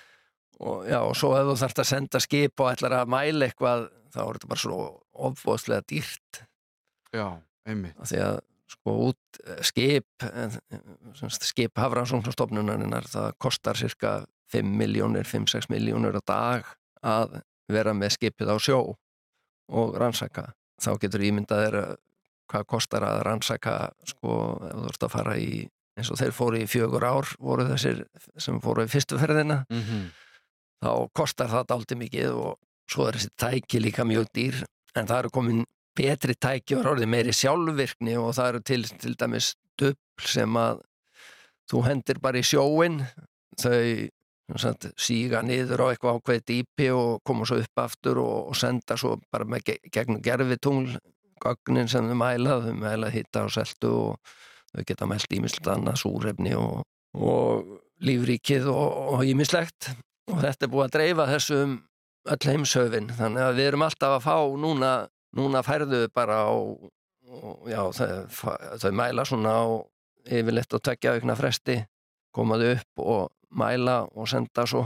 og já, og svo ef þú þarft að senda skip og ætlar að mæla eitthvað, þá er þetta bara svo ofboðslega dýrt. Já, einmitt. Af því að sko út skip sem sagt, skip Hafrannsóknastofnunarinnar, það kostar cirka fimm milljónir, fimm til sex milljónir á dag að vera með skipið á sjó og rannsaka. Þá getur ímyndað þér hvað kostar að rannsaka, sko, ef þú ert að fara í, eins og þeir fóru í fjögur ár, voru þessir sem fóru í fyrstu ferðina, Mhm. þá kostar það dálítið mikið og svo er þessi tæki líka mjög dýr, en það eru komin betri tæki og orðið meiri sjálfvirkni og það eru til, til dæmis dufl sem að þú hendir bara í sjóin, þau sem sagt, síga niður á eitthvað ákveðið dýpi og koma svo upp aftur og, og senda svo bara með ge gegnum gerfitungl gögnin sem þau mæla, þau mæla hitta og seltu og þau geta mælt ýmislegt annað, súrefni og, og lífríkið og ýmislegt og þetta er búið að dreifa þessu um öll heimshöfin, þannig að við erum alltaf að fá núna, núna færðu bara á, og, já, þau, þau mæla svona á yfirleitt og tveggja vikna fresti, komaðu upp og mæla og senda svo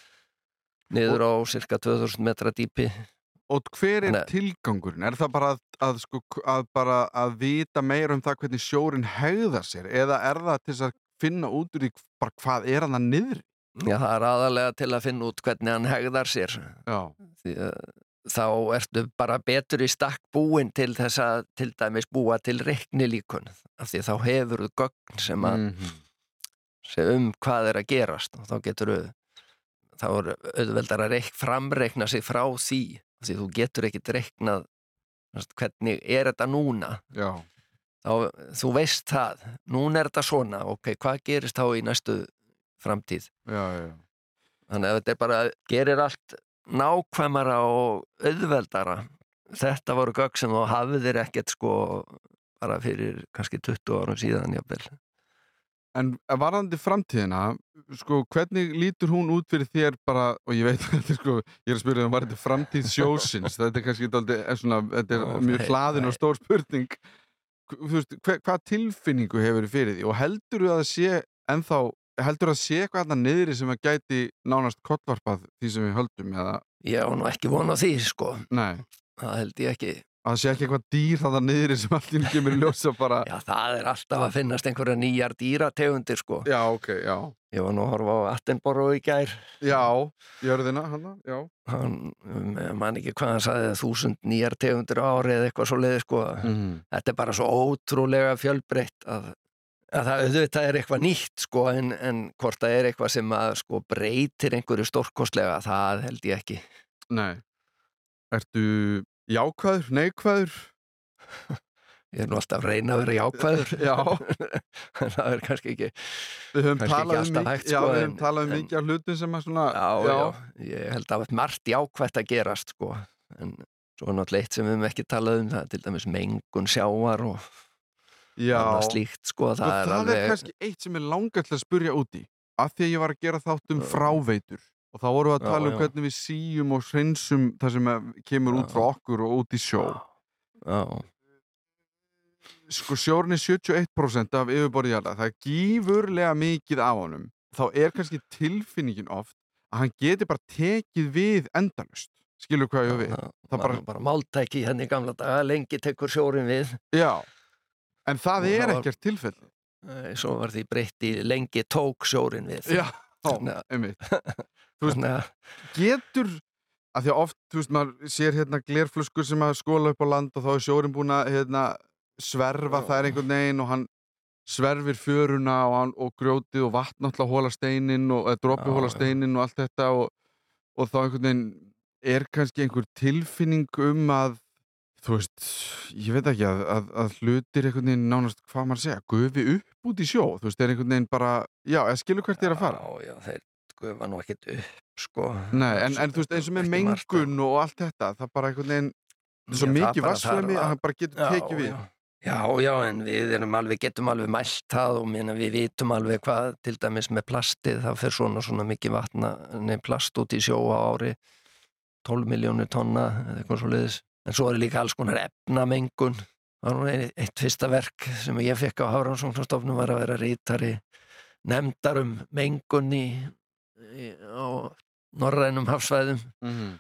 niður á cirka tvö þúsund metra dýpi. Og hver er Nei. tilgangurinn? Er það bara að, að, sko, að, bara að vita meira um það hvernig sjórin hegðar sér eða er það til þess að finna út úr því bara hvað er hann að niðri? Já, það er aðalega til að finna út hvernig hann hegðar sér. Já. Því að þá ertu bara betur í stakk búin til þess að til dæmis búa til reiknilíkun af því þá hefur þú gögn sem að Mhm. sem um hvað er að gerast og þá getur þú þá er auðveldar að reik, framreikna sig frá því af því þú getur ekkit reiknað hvernig er þetta núna Já. þá þú veist það núna er þetta svona, ok, hvað gerist þá í næstu framtíð Já, já. þannig að þetta er bara gerir allt nákvæmara og auðveldara þetta voru gögn sem þú hafðir ekkert sko bara fyrir kannski tuttugu árum síðan jafnvel. En varðandi framtíðina, sko, hvernig lítur hún út fyrir þér bara, og ég veit að þetta er sko, ég er að spyrja um varðandi framtíð sjósins, þetta er kannski dálítið, er svona, þetta er Ó, mjög nei, hlaðin og nei. stór spurning. Þú veist, hver, hvað tilfinningu hefur fyrir því og heldur þú að það sé ennþá, heldur það sé eitthvað þarna niðri sem að gæti nánast kollvarpað því sem við höldum eða? Ég á nú ekki von á því sko, Nei, það held ég ekki. að það sé ekki eitthvað dýr þarna niðri sem allt í einu kemur í ljós og bara, Já, það er alltaf að finnast einhverja nýjar dýrategundir sko. já, ok, já, Ég var nú að horfa á Attenborough í gær. já, jörðina, hana, já, Hann, ég man ekki hvað hann sagði, þúsund nýjar tegundir á ári eða eitthvað svo leiði sko. mhm, Þetta er bara svo ótrúlega fjölbreytt að, að það auðvitað er eitthvað nýtt sko, en, en hvort það er eitthvað sem að sko breytir einhverju stórkostlega, það held ég ekki. nei. Ertu jákvæður, neikvæður? ég er nú alltaf að reyna að vera jákvæður Já. það er kannski ekki Við höfum kannski ekki talað um alltaf mikið, hægt, já, sko, við en- höfum talað um en- mikið af hlutum sem að svona, já, já, ég held að margt jákvætt að gerast sko, en svo er náttúrulega eitt sem við höfum ekki talað um, það er til dæmis mengun sjávar og já. annað slíkt sko, Og það það er er, alveg kannski eitt sem er langar til að spurja út í, af því að ég var að gera þátt um fráveitur og þá vorum við að Já, tala um já. hvernig við síum og hreinsum það sem að kemur út Já. frá okkur og út í sjó. já, Sko sjórinn er sjötíu og eitt prósent af yfirborði jarðar, það er gífurlega mikið af honum. Þá er kannski tilfinningin oft að hann geti bara tekið við endalaust. Skilur hvað ég á við? það, Það það bara- bara, bara máltæki hérna í gamla daga, lengi tekur sjórin við Já, en það Og er það var- ekkert tilfelli. Nei, svo var því breytt í lengi tók sjórin við Já, Þannig að- einmitt. Þú veist, þannig að getur, að því að oft, þú veist, maður sér hérna glerflöskur sem að skóla upp á land og þá er sjórinn búin að hérna, sverfa Já. þær einhvern veginn og hann sverfir fjöruna og, hann, og grjótið og vatn náttúrulega hóla steinin og eða dropi Já, hóla já. steinin og allt þetta og, og þá einhvern veginn er kannski einhver tilfinning um að þú veist, ég veit ekki að, að, að hlutir einhvern veginn nánast, hvað maður segja, gufi upp út í sjó, þú veist, er einhvern veginn bara, já, eða skilur hvert þið er að fara. Já, já, þeir gufa nú ekkert upp, sko. Nei, en, en þú veist, eins og með Ekki margt að- mengun og allt þetta, það bara einhvern veginn, það er svo Já, það mikið bara vassflemi þarf að að- hann bara getur Já, tekið við. já. Já, já, en við erum alveg, getum alveg mælt það og minna, við vitum alveg hvað, til dæmis með plastið, það fer svona svona mikið vatna, nei, plast út í sjó á ári, tólf milljónir tonna, eða eitthvað svo leiðis. En svo er líka alls konar efnamengun. Það var nú ein- eitt fyrsta verk sem ég fekk á Hafrannsóknastofnun var að vera ritari nefndar um mengun í, í, á norrænum hafsvæðum. Mm.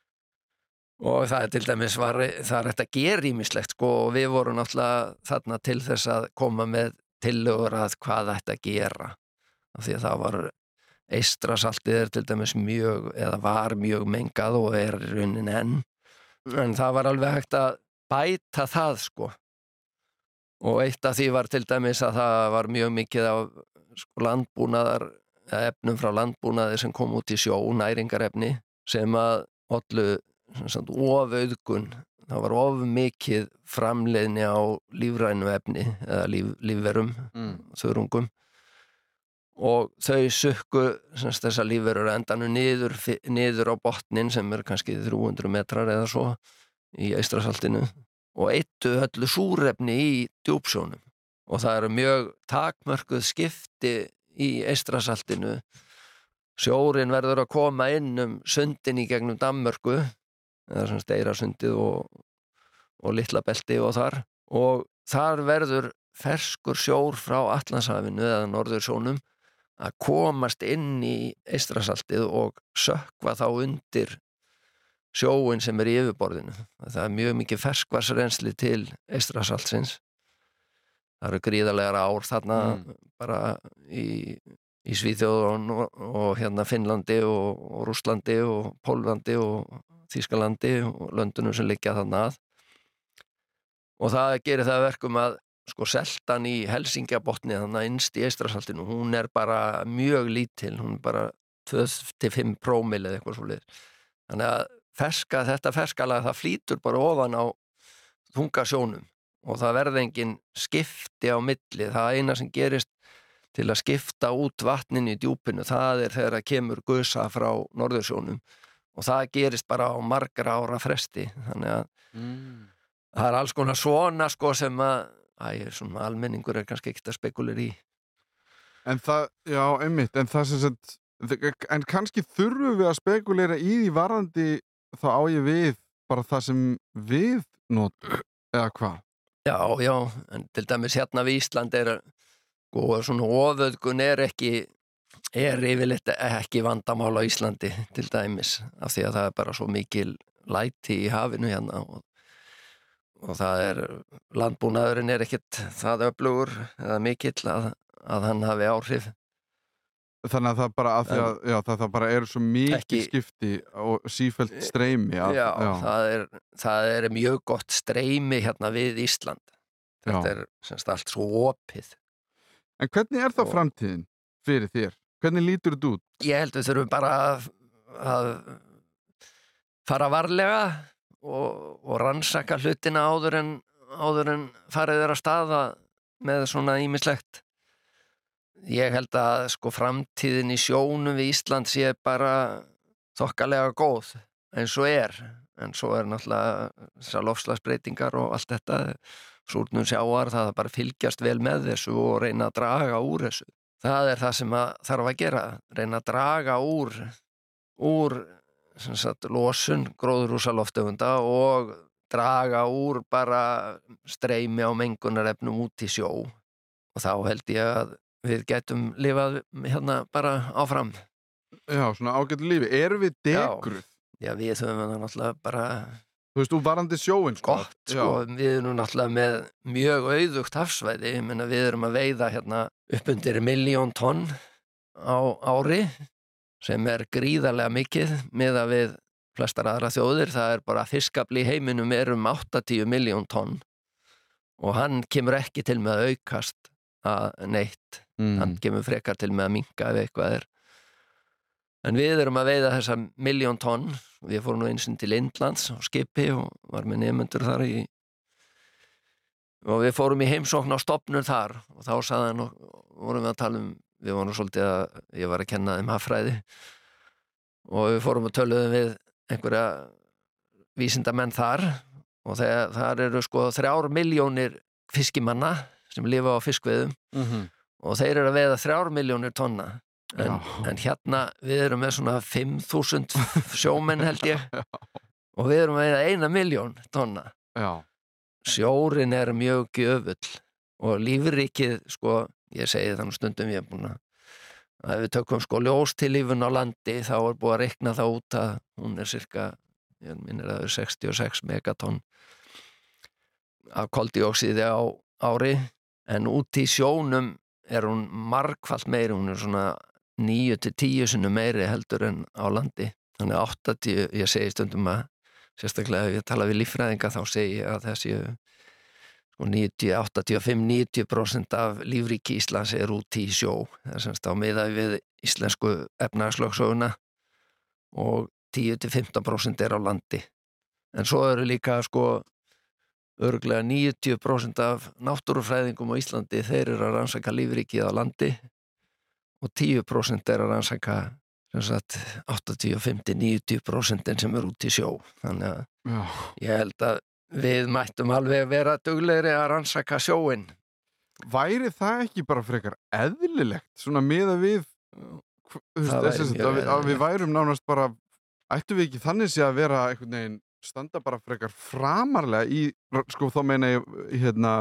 Og það er til dæmis var, það er hægt að gera ýmislegt sko og við vorum náttúrulega þarna til þess að koma með tillögur að hvað ætti að gera. Af því að það var Eystrasaltið er til dæmis mjög, eða var mjög mengað og er í raunin enn. En það var alveg hægt að bæta það sko. Og eitt af því var til dæmis að það var mjög mikið af sko, landbúnaðar, eða efnum frá landbúnaði sem kom út í sjó, næringarefni, sem að ollu ofauðgun, það var of mikið framleiðni á lífrænu efni eða líf, lífverum, Mm. þörungum og þau sukku semst þessa lífverur endanum niður, fi- niður á botnin sem er kannski þrjú hundruð metrar eða svo í Eystrasaltinu og eittu öllu súrefni í djúpsjónum og það eru mjög takmörkuð skipti í Eystrasaltinu. Sjórinn verður að koma inn um sundin í gegnum Danmörku eða sem Steirasundið og, og Litlabelti og þar og þar verður ferskur sjór frá Atlantshafinu eða Norðursjónum að komast inn í Eystrasaltið og sökkva þá undir sjóin sem er í yfirborðinu. Það er mjög mikið ferskvarsrensli til Eystrasaltsins. Það eru gríðarlegar ár þarna Mm. bara í í Svíþjóð og, Nor- og hérna Finnlandi og, og Rússlandi og Pólandi og Þýskalandi og löndunum sem liggja þarna að og það gerir það að verkum að sko seltan í Helsingjabotni þannig innst í Eystrasaltinu, hún er bara mjög lítil, hún er bara tvö til fimm prómil eða eitthvað svoleiðis. Þannig að ferska, þetta ferskalag það flýtur bara ofan á þunga sjónum og það verði engin skipti á milli, það eina sem gerist til að skipta út vatnin í djúpinu, það er þegar það kemur gusa frá norðursjónum og það gerist bara á margra ára fresti, þannig að Mm. það er alls konar svona sko sem að, æ, svona almenningur er kannski ekkert að spekulir í. En það, já, einmitt, en það sem sagt, en kannski þurfum við að spekulera í því varðandi þá á ég við bara það sem við notum, eða hvað? Já, já, en til dæmis hérna við Ísland er, sko, svona ofauðgun er ekki, er yfirleitt ekki vandamál á Íslandi til dæmis, af því að það er bara svo mikil læti í hafinu hérna og, og það er, landbúnaðurinn er ekkit það öflugur eða mikill að, að hann hafi áhrif. Þannig að það bara, að því að, já, það, það bara eru svo mikið Ekki- skipti og sífellt streymi. Að, Já, Það, er, það er mjög gott streymi hérna við Ísland. Þetta Já. er semst allt svo opið. En hvernig er það Og- framtíðin fyrir þér? Hvernig lítur þetta út? Ég held við þurfum bara að, að fara varlega og, og rannsaka hlutina áður en áður en farið er að staða með svona ýmislegt. Ég held að sko framtíðin í sjónum við Ísland sé bara þokkalega góð eins og er, en svo er náttúrulega þessar loftslagsbreytingar og allt þetta, súrnun sjávar, það er bara að fylgjast vel með þessu og reyna að draga úr þessu. Það er það sem að þarf að gera, reyna að draga úr úr sem sagt, losun gróðurhúsalofttegunda og draga úr bara streymi á mengunarefnum út í sjó, og þá held ég að við getum lifað hérna bara áfram. Já, svona ágættu lífi. Erum við dekruð? Já, já, við höfum það náttúrulega bara... Þú veist, þú varandi sjóin, sko. Gott, sko. Já. Við erum náttúrulega með mjög auðugt hafsvæði. Ég meina, við erum að veiða hérna upp undir milljón tonn á ári, sem er gríðarlega mikið miðað við flestar aðra þjóðir. Það er bara fiskafli í heiminum er um áttatíu milljón tonn og hann kemur ekki til með að aukast að neitt. Mm. Hann kemur frekar til með að minnka ef eitthvað er. En við erum að veiða þessa milljón tonn. Við fórum nú eins og til Indlands á skipi og var með nemendur þar í og við fórum í heimsókn á stofnun þar og þá sagði hann og vorum við að tala um, við vorum svolítið að ég var að kenna þeim haffræði og við fórum að töluðum við einhverja vísindamenn þar og þegar, þar eru sko þrjár milljónir fiskimanna sem lifa á fiskveiðum mm-hmm. og þeir eru að veiða þrjár milljónir tonna. En, en hérna við erum með svona fimm þúsund sjómenn held ég og við erum með eina milljón tonna. Já. Sjórin er mjög gjöfull og lífrikið, sko, ég segi þannig stundum ég er búin að ef við tökum sko ljóstillífun á landi þá er búið að reikna það út að hún er cirka, ég minnir að það er sextíu og sex megatonn af koldíoxíði á ári, en út í sjónum er hún margfalt meiri, hún er svona níu til tíu sinnum meiri heldur en á landi. Þannig áttatíu, ég segi stundum að sérstaklega ef ég tala við líffræðinga þá segi ég að þessi sko níutíu, áttatíu og fimm til níutíu prósent af lífríki Íslands er út í sjó. Það er semst á miðað við íslensku efnahagslögsöguna og tíu til fimmtán prósent er á landi. En svo eru líka sko örugglega níutíu prósent af náttúrufræðingum á Íslandi, þeir eru að rannsaka lífríkið á landi og tíu prósent er að rannsaka sem sagt áttatíu og fimm til níutíu prósent sem er út í sjó. Þannig að Já. Ég held að við mættum alveg vera duglegri að rannsaka sjóin. Væri það ekki bara frekar eðlilegt, svona miða við þú veist, væri þess mjög að, að við eðlilegt. værum nánast bara, ættum við ekki þannig sé að vera einhvern veginn standa bara frekar framarlega í, sko þá meina ég hérna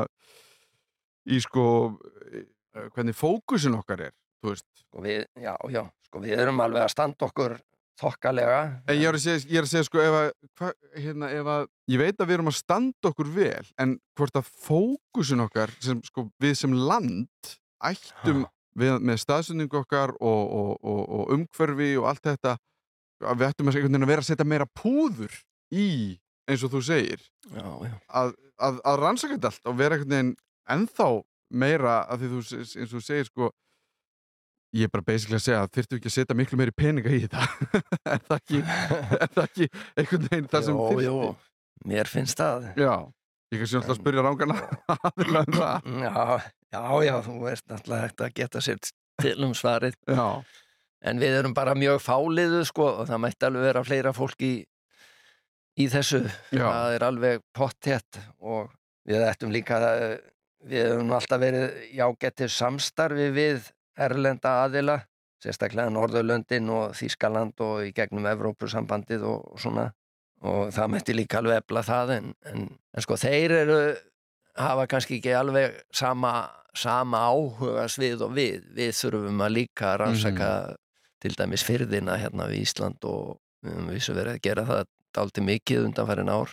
í sko hvernig fókusin okkar er, þú veist. Sko við, já, já, sko við erum alveg að standa okkur þokkalega. En ég er að segja, ég er að segja sko ef að, hva, hérna, ef að, ég veit að við erum að standa okkur vel, en hvort að fókusin okkar, sem, sko, við sem land ættum við, með staðsendingu okkar og, og, og, og umhverfi og allt þetta, að við ættum að, að vera að setja meira púður í, eins og þú segir, já, já. Að, að, að rannsaka þetta allt og vera einhvern veginn ennþá meira, að því þú, eins og þú segir, sko, ég er bara basically að segja að þyrftu ekki að setja miklu meiri peninga í þetta. Er það ekki, er það ekki einhvern veginn það sem þyrfti? Jú, jú, mér finnst það. Já, ég kannski alltaf að spyrja rángana aðeins um það. Já, já, já, þú veist náttúrulega hægt að geta sér til um svarið. Já. En við erum bara mjög fáliðu, sko, og það mætti alveg vera fleira fólk í, í þessu. Já. Það er alveg potthett og við ættum líka, við höfum alltaf verið í ágættis samstarfi við erlenda aðila, sérstaklega Norðurlöndin og Þýskaland og í gegnum Evrópusambandið og, og svona, og það mætti líka alveg efla það, en, en, en sko þeir eru, hafa kannski ekki alveg sama, sama áhuga svið og við, við þurfum að líka rannsaka mm-hmm. til dæmis firðina hérna við Ísland og við höfum vissu verið að gera það dálítið mikið undanfarin ár.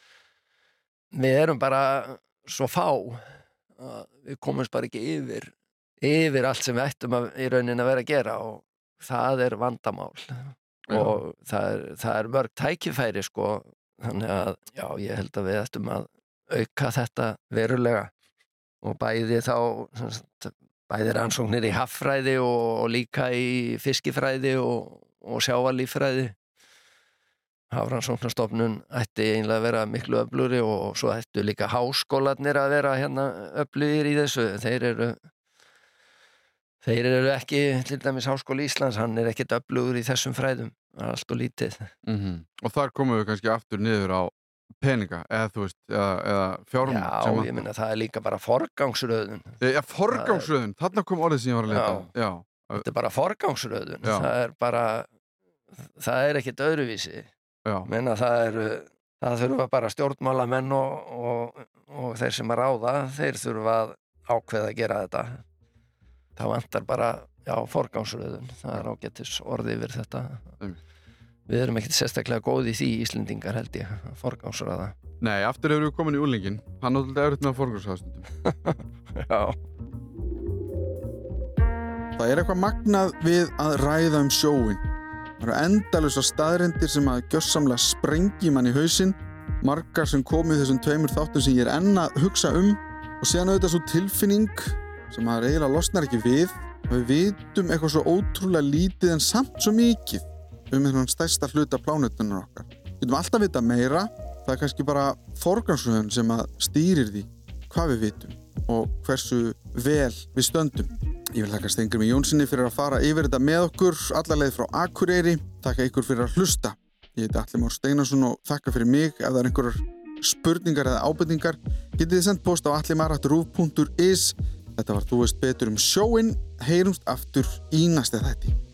Við erum bara svo fá, við komumst bara ekki yfir yfir allt sem við ættum að, í rauninni að vera að gera og það er vandamál já. Og það er, það er mörg tækifæri sko, þannig að já, ég held að við ættum að auka þetta verulega og bæði þá bæði rannsóknir í haffræði og, og líka í fiskifræði og, og sjávarlíffræði Hafrannsóknastofnun ætti einlega að vera miklu öflugri og svo ættu líka háskólarnir að vera hérna öflugir í þessu. Þeir eru þeir eru ekki, til dæmis Háskóli Íslands, hann er ekkert öflugur í þessum fræðum, það er allt og lítið. Mm-hmm. Og þar komum við kannski aftur niður á peninga, eða þú veist, eða, eða fjármagn. Já, ég meina það er líka bara forgangsröðun. Já, forgangsröðun, þarna kom orðið sem ég var að leta. Já, Já. Þetta er bara forgangsröðun, Já. það er bara, það er ekkert öðruvísi. Já. Meina það er, það þurfa bara stjórnmálamenn og, og, og þeir sem að ráða, þeir þurfa að ákveða að gera þetta. Það vantar bara, já, forgangsröðun, það er ágætis orði yfir þetta. Mm. Við erum ekkert sérstaklega góð í því Íslendingar held ég, forgangsröða. Nei, aftur hefur við komin í úlingin, hann er alltaf erfitt með forgangsröðastundum. Já. Það er eitthvað magnað við að ræða um sjóin. Það eru endalausar staðreyndir sem að gjörsamlega sprengi mann í hausinn, margar sem komu í þessum tveimur þáttum sem ég er enn að hugsa um og síðan auðvitað svo tilfinning sem að eiginlega losnar ekki við og við vitum eitthvað svo ótrúlega lítið en samt svo mikið um þennan stærsta hluta plánetunnar okkar. Við getum alltaf vita meira, það er kannski bara forgangsröðun sem að stýrir því hvað við vitum og hversu vel við stöndum. Ég vil þakka Steingrími Jónssyni fyrir að fara yfir þetta með okkur alla leið frá Akureyri. Þakka ykkur fyrir að hlusta. Ég heiti Atli Már Steinarsson og þakka fyrir mig. Ef það er einhverjar spurningar eða ábendingar, getið þið sendt post á atlimar at ruv punktur is. Þetta var Þú veist betur um sjóinn. Heyrumst aftur í næsta þætti.